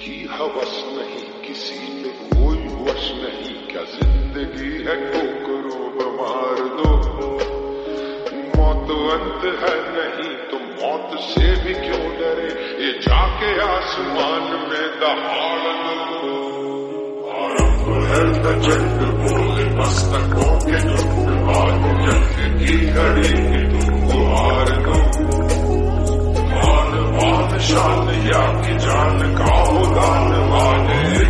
की हवस नहीं, किसी पे कोई वश नहीं, क्या जिंदगी है ठोकरों मार दो। मौत अंत है नहीं तो मौत से भी क्यों डरे, ये जाके आसमान में दहाड़ दो। आरंभ है प्रचंड बोले मस्तकों के झुंड, आज जंग की घड़ी की तुमको हार दो। शान या की जान का उदान वाले